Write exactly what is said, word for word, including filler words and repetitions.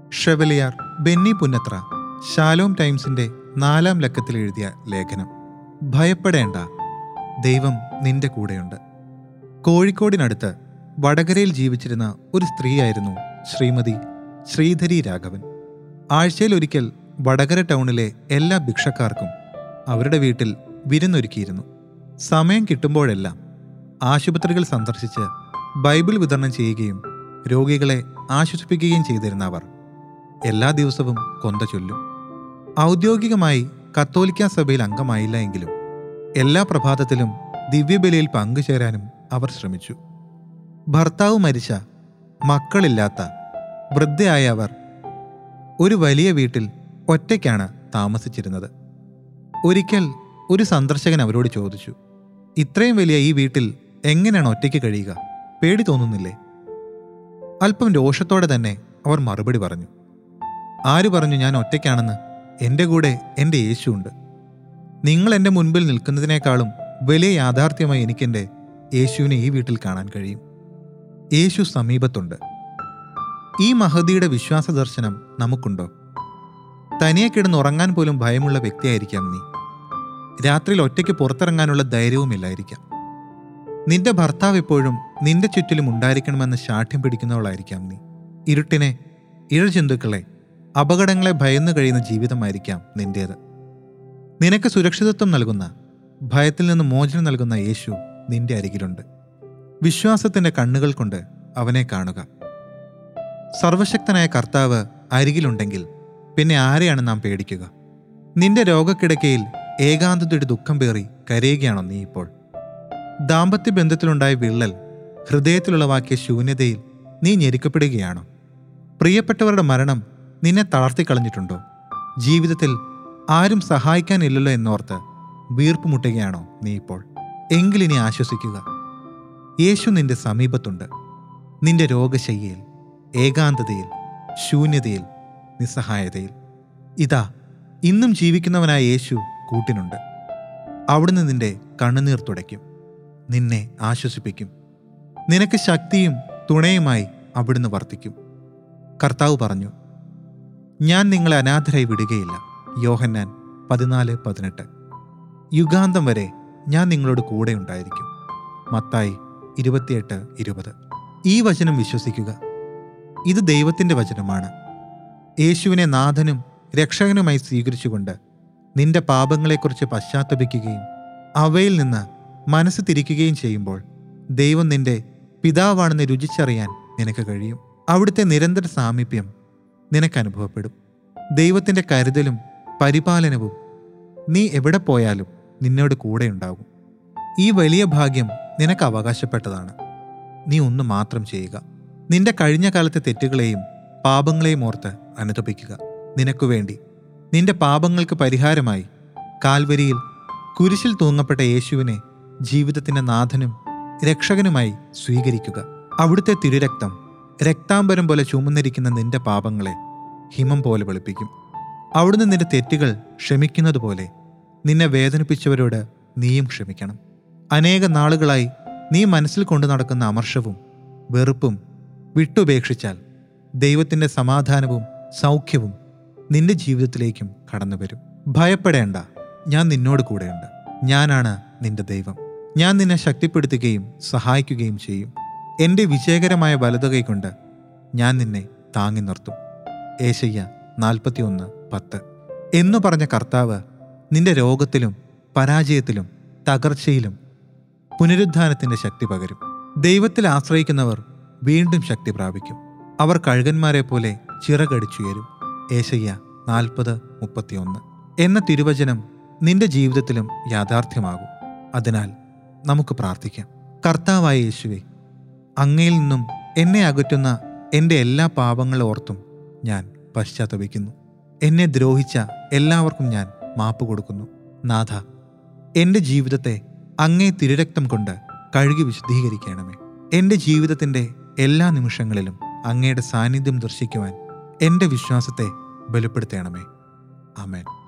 Chevalier Benny Punnathra Shalom ടൈംസിന്റെ നാലാം ലക്കത്തിൽ എഴുതിയ ലേഖനം. ഭയപ്പെടേണ്ട, ദൈവം നിന്റെ കൂടെയുണ്ട്. കോഴിക്കോടിനടുത്ത് വടകരയിൽ ജീവിച്ചിരുന്ന ഒരു സ്ത്രീയായിരുന്നു ശ്രീമതി ശ്രീധരി രാഘവൻ. ആഴ്ചയിലൊരിക്കൽ വടകര ടൗണിലെ എല്ലാ ഭിക്ഷക്കാർക്കും അവരുടെ വീട്ടിൽ വിരുന്നൊരുക്കിയിരുന്നു. സമയം കിട്ടുമ്പോഴെല്ലാം ആശുപത്രികൾ സന്ദർശിച്ച് ബൈബിൾ വിതരണം ചെയ്യുകയും രോഗികളെ ആശ്വസിപ്പിക്കുകയും ചെയ്തിരുന്ന അവർ എല്ലാ ദിവസവും കൊന്ത ചൊല്ലും. ഔദ്യോഗികമായി കത്തോലിക്ക സഭയിൽ അംഗമായില്ല എങ്കിലും എല്ലാ പ്രഭാതത്തിലും ദിവ്യബലിയിൽ പങ്കുചേരാനും അവർ ശ്രമിച്ചു. ഭർത്താവ് മരിച്ച, മക്കളില്ലാത്ത വൃദ്ധയായ അവർ ഒരു വലിയ വീട്ടിൽ ഒറ്റയ്ക്കാണ് താമസിച്ചിരുന്നത്. ഒരിക്കൽ ഒരു സന്ദർശകൻ അവരോട് ചോദിച്ചു, ഇത്രയും വലിയ ഈ വീട്ടിൽ എങ്ങനെയാണ് ഒറ്റയ്ക്ക് കഴിയുക? പേടി തോന്നുന്നില്ലേ? അല്പം രോഷത്തോടെ തന്നെ അവർ മറുപടി പറഞ്ഞു, ആര് പറഞ്ഞു ഞാൻ ഒറ്റയ്ക്കാണെന്ന്? എൻ്റെ കൂടെ എൻ്റെ യേശുവുണ്ട്. നിങ്ങൾ എൻ്റെ മുൻപിൽ നിൽക്കുന്നതിനേക്കാളും വലിയ യാഥാർത്ഥ്യമായി എനിക്കെൻ്റെ യേശുവിനെ ഈ വീട്ടിൽ കാണാൻ കഴിയും. യേശു സമീപത്തുണ്ട്. ഈ മഹതിയുടെ വിശ്വാസ ദർശനം നമുക്കുണ്ടോ? തനിയെ കിടന്നുറങ്ങാൻ പോലും ഭയമുള്ള വ്യക്തിയായിരിക്കാം നീ. രാത്രിയിൽ ഒറ്റയ്ക്ക് പുറത്തിറങ്ങാനുള്ള ധൈര്യവുമില്ലായിരിക്കാം. നിന്റെ ഭർത്താവ് എപ്പോഴും നിന്റെ ചുറ്റിലും ഉണ്ടായിരിക്കണമെന്ന് ശാഠ്യം പിടിക്കുന്നവളായിരിക്കാം നീ. ഇരുട്ടിനെ, ഇഴജന്തുക്കളെ, അപകടങ്ങളെ ഭയന്നു കഴിയുന്ന ജീവിതമായിരിക്കാം നിന്റേത്. നിനക്ക് സുരക്ഷിതത്വം നൽകുന്ന, ഭയത്തിൽ നിന്ന് മോചനം നൽകുന്ന യേശു നിന്റെ അരികിലുണ്ട്. വിശ്വാസത്തിന്റെ കണ്ണുകൾ കൊണ്ട് അവനെ കാണുക. സർവശക്തനായ കർത്താവ് അരികിലുണ്ടെങ്കിൽ പിന്നെ ആരെയാണ് നാം പേടിക്കുക? നിന്റെ രോഗക്കിടക്കയിൽ ഏകാന്തതയുടെ ദുഃഖം പേറി കരയുകയാണോ നീ ഇപ്പോൾ? ദാമ്പത്യ ബന്ധത്തിലുണ്ടായ വിള്ളൽ, ഹൃദയത്തിലുളവാക്കിയ ശൂന്യതയിൽ നീ ഞെരുക്കപ്പെടുകയാണോ? പ്രിയപ്പെട്ടവരുടെ മരണം നിന്നെ തളർത്തിക്കളഞ്ഞിട്ടുണ്ടോ? ജീവിതത്തിൽ ആരും സഹായിക്കാനില്ലല്ലോ എന്നോർത്ത് വീർപ്പുമുട്ടുകയാണോ നീ ഇപ്പോൾ? എങ്കിലിനി ആശ്വസിക്കുക. യേശു നിന്റെ സമീപത്തുണ്ട്. നിന്റെ രോഗശയ്യയിൽ, ഏകാന്തതയിൽ, ശൂന്യതയിൽ, നിസ്സഹായതയിൽ. ഇതാ, ഇന്നും ജീവിക്കുന്നവനായ യേശു കൂട്ടിനുണ്ട്. അവിടുന്ന് നിന്റെ കണ്ണുനീർ തുടയ്ക്കും, നിന്നെ ആശ്വസിപ്പിക്കും. നിനക്ക് ശക്തിയും തുണയുമായി അവിടുന്ന് വർത്തിക്കും. കർത്താവ് പറഞ്ഞു, ഞാൻ നിങ്ങളെ അനാഥരായി വിടുകയില്ല. യോഹന്നാൻ പതിനാല് പതിനെട്ട്. യുഗാന്തം വരെ ഞാൻ നിങ്ങളോട് കൂടെ ഉണ്ടായിരിക്കും. മത്തായി ഇരുപത്തിയെട്ട് ഇരുപത്. ഈ വചനം വിശ്വസിക്കുക. ഇത് ദൈവത്തിൻ്റെ വചനമാണ്. യേശുവിനെ നാഥനും രക്ഷകനുമായി സ്വീകരിച്ചുകൊണ്ട് നിന്റെ പാപങ്ങളെക്കുറിച്ച് പശ്ചാത്തപിക്കുകയും അവയിൽ നിന്ന് മനസ്സ് തിരിക്കുകയും ചെയ്യുമ്പോൾ ദൈവം നിന്റെ പിതാവാണെന്ന് രുചിച്ചറിയാൻ നിനക്ക് കഴിയും. അവിടുത്തെ നിരന്തര സാമീപ്യം നിനക്ക് അനുഭവപ്പെടും. ദൈവത്തിൻ്റെ കരുതലും പരിപാലനവും നീ എവിടെ പോയാലും നിന്നോട് കൂടെ ഉണ്ടാകും. ഈ വലിയ ഭാഗ്യം നിനക്ക് അവകാശപ്പെട്ടതാണ്. നീ ഒന്ന് മാത്രം ചെയ്യുക. നിന്റെ കഴിഞ്ഞ കാലത്തെ തെറ്റുകളെയും പാപങ്ങളെയും ഓർത്ത് അനുതപിക്കുക. നിനക്കു വേണ്ടി, നിന്റെ പാപങ്ങൾക്ക് പരിഹാരമായി കാൽവരിയിൽ കുരിശിൽ തൂങ്ങപ്പെട്ട യേശുവിനെ ജീവിതത്തിൻ്റെ നാഥനും രക്ഷകനുമായി സ്വീകരിക്കുക. അവിടുത്തെ തിരുരക്തം രക്താംബരം പോലെ ചുമന്നിരിക്കുന്ന നിന്റെ പാപങ്ങളെ ഹിമം പോലെ വെളുപ്പിക്കും. അവിടുന്ന് നിന്റെ തെറ്റുകൾ ക്ഷമിക്കുന്നത് പോലെ നിന്നെ വേദനിപ്പിച്ചവരോട് നീയും ക്ഷമിക്കണം. അനേക നാളുകളായി നീ മനസ്സിൽ കൊണ്ടു നടക്കുന്ന അമർഷവും വെറുപ്പും വിട്ടുപേക്ഷിച്ചാൽ ദൈവത്തിൻ്റെ സമാധാനവും സൗഖ്യവും നിന്റെ ജീവിതത്തിലേക്കും കടന്നു വരും. ഭയപ്പെടേണ്ട, ഞാൻ നിന്നോട് കൂടെയുണ്ട്. ഞാനാണ് നിന്റെ ദൈവം. ഞാൻ നിന്നെ ശക്തിപ്പെടുത്തുകയും സഹായിക്കുകയും ചെയ്യും. എൻ്റെ വിജയകരമായ വലതുകൈ കൊണ്ട് ഞാൻ നിന്നെ താങ്ങി നിർത്തും. ഏശയ്യ നാൽപ്പത്തി ഒന്ന് പത്ത്. എന്നു പറഞ്ഞ കർത്താവ് നിന്റെ രോഗത്തിലും പരാജയത്തിലും തകർച്ചയിലും പുനരുദ്ധാനത്തിൻ്റെ ശക്തി പകരും. ദൈവത്തിൽ ആശ്രയിക്കുന്നവർ വീണ്ടും ശക്തി പ്രാപിക്കും. അവർ കഴുകന്മാരെ പോലെ ചിറകടിച്ചുയരും. ഏശയ്യ നാൽപ്പത് മുപ്പത്തി ഒന്ന് എന്ന തിരുവചനം നിന്റെ ജീവിതത്തിലും യാഥാർത്ഥ്യമാകും. അതിനാൽ നമുക്ക് പ്രാർത്ഥിക്കാം. കർത്താവായ യേശുവേ, അങ്ങയിൽ നിന്നും എന്നെ അകറ്റുന്ന എൻ്റെ എല്ലാ പാപങ്ങളെ ഓർത്തും ഞാൻ പശ്ചാത്തപിക്കുന്നു. എന്നെ ദ്രോഹിച്ച എല്ലാവർക്കും ഞാൻ മാപ്പ് കൊടുക്കുന്നു. നാഥ, എൻ്റെ ജീവിതത്തെ അങ്ങേ തിരുരക്തം കൊണ്ട് കഴുകി വിശുദ്ധീകരിക്കണമേ. എൻ്റെ ജീവിതത്തിൻ്റെ എല്ലാ നിമിഷങ്ങളിലും അങ്ങയുടെ സാന്നിധ്യം ദർശിക്കുവാൻ എൻ്റെ വിശ്വാസത്തെ ബലപ്പെടുത്തണമേ. ആമേൻ.